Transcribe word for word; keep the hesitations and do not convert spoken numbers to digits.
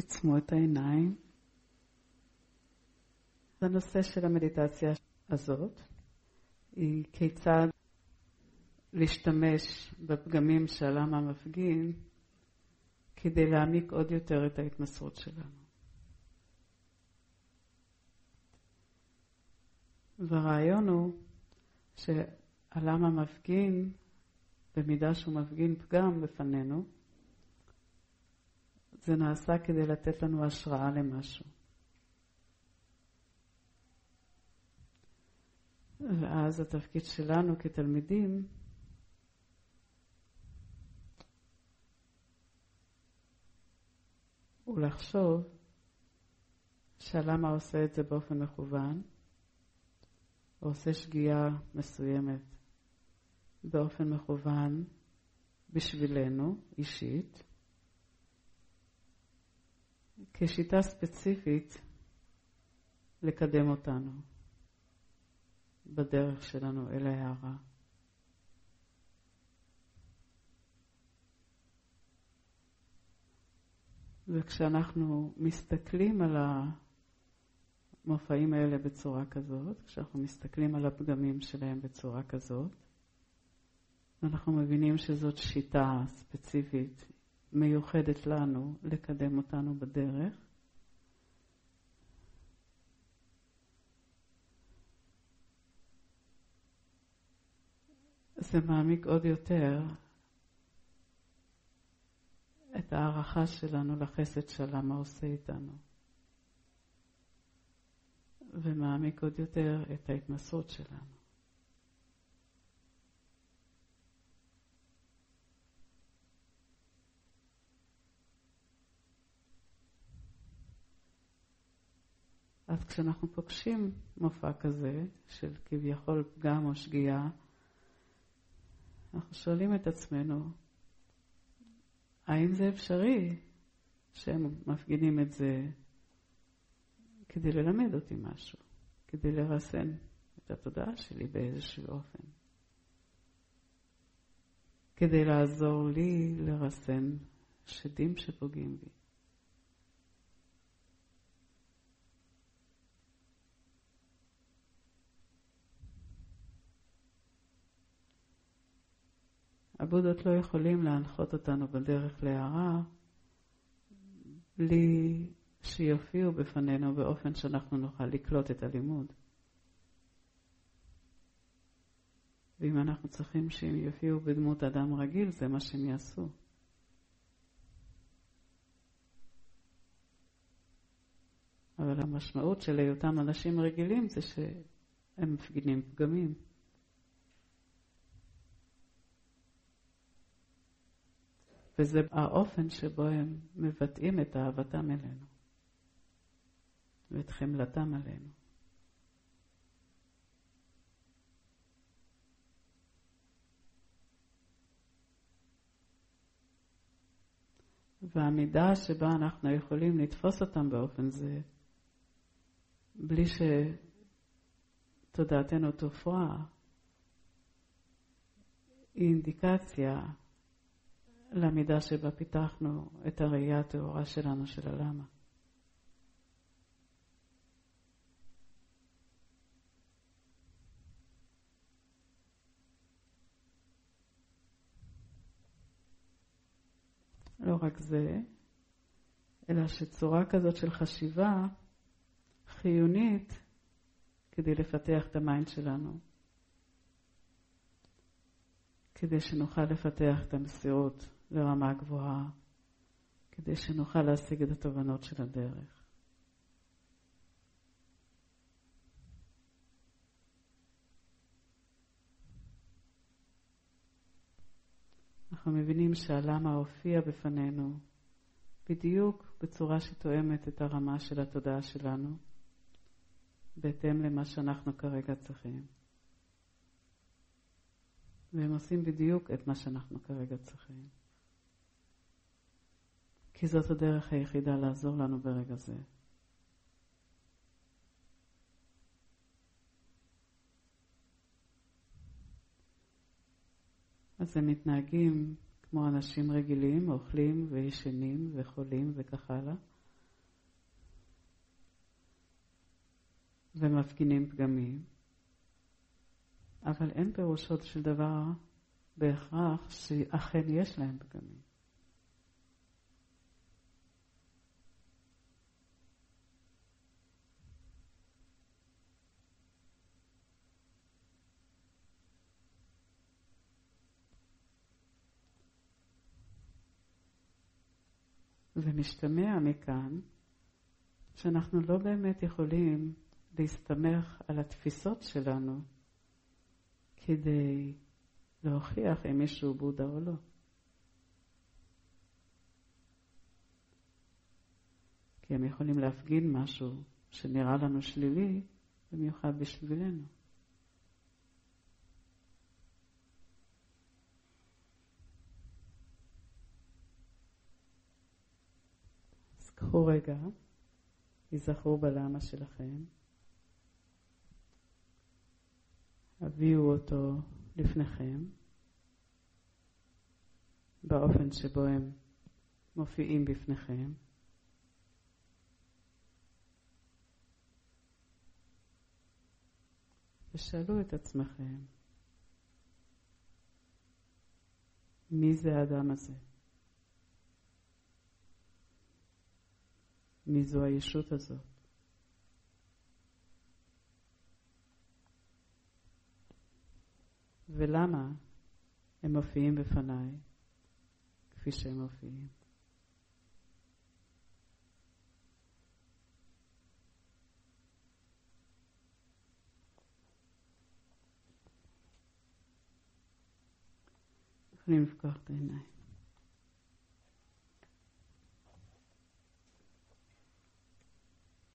תצמו את העיניים. הנושא של המדיטציה הזאת היא כיצד להשתמש בפגמים של העם המפגין כדי להעמיק עוד יותר את ההתמסרות שלנו. והרעיון הוא שהעם המפגין, במידה שהוא מפגין פגם בפנינו, זה נעשה כדי לתת לנו השראה למשהו. ואז התפקיד שלנו כתלמידים הוא לחשוב שהלמה עושה את זה באופן מכוון, או עושה שגיאה מסוימת באופן מכוון בשבילנו אישית, כשיטה ספציפית לקדם אותנו בדרך שלנו אל ההערה. וכשאנחנו מסתכלים על המופעים האלה בצורה כזאת, כשאנחנו מסתכלים על הפגמים שלהם בצורה כזאת, אנחנו מבינים שזאת שיטה ספציפית מיוחדת לנו לקדם אותנו בדרך. זה מעמיק עוד יותר את הערכה שלנו לחסד שלם מה עושה איתנו. ומעמיק עוד יותר את ההתמסרות שלנו. אז כשאנחנו פוגשים מופע כזה של כביכול פגם או שגיאה, אנחנו שואלים את עצמנו, האם זה אפשרי שהם מפגינים את זה כדי ללמד אותי משהו, כדי לרסן את התודעה שלי באיזשהו אופן, כדי לעזור לי לרסן שדים שפוגעים בי. הבודות לא יכולים להנחות אותנו בדרך להערה בלי שיופיעו בפנינו באופן שאנחנו נוכל לקלוט את הלימוד. ואם אנחנו צריכים שהם יופיעו בדמות אדם רגיל, זה מה שהם יעשו. אבל המשמעות של היותם אנשים רגילים זה שהם מפגינים פגמים. וזה האופן שבו הם מבטאים את אהבתם אלינו ואת חמלתם עלינו. והמידה שבה אנחנו יכולים לתפוס אותם באופן זה, בלי שתודעתנו תופעה, היא אינדיקציה למידה שבה פיתחנו את הראייה הטהורה שלנו של הלמה. לא רק זה, אלא שצורה כזאת של חשיבה חיונית כדי לפתח את המיינד שלנו, כדי שנוכל לפתח את המסירות לרמה גבוהה, כדי שנוכל להשיג את התובנות של הדרך. אנחנו מבינים שהלמה הופיע בפנינו בדיוק בצורה שתואמת את הרמה של התודעה שלנו, בהתאם למה שאנחנו כרגע צריכים. והם עושים בדיוק את מה שאנחנו כרגע צריכים. כי זאת הדרך היחידה לעזור לנו ברגע זה. אז הם מתנהגים כמו אנשים רגילים, אוכלים וישנים וחולים וכך הלאה, ומפגינים פגמים, אבל אין פירושו של דבר בהכרח שאכן יש להם פגמים. ומשתמע מכאן שאנחנו לא באמת יכולים להסתמך על התפיסות שלנו כדי להוכיח אם מישהו בודה או לא. כי הם יכולים להפגין משהו שנראה לנו שלילי, במיוחד בשבילנו. אז קחו רגע, תיזכרו בלמה שלכם, הביאו אותו לפניכם, באופן שבו הם מופיעים בפניכם, ושאלו את עצמכם, מי זה האדם הזה? מי זו הישות הזאת? ולמה הם מופיעים בפניי כפי שהם מופיעים? יכולים לפקוח את העיניים.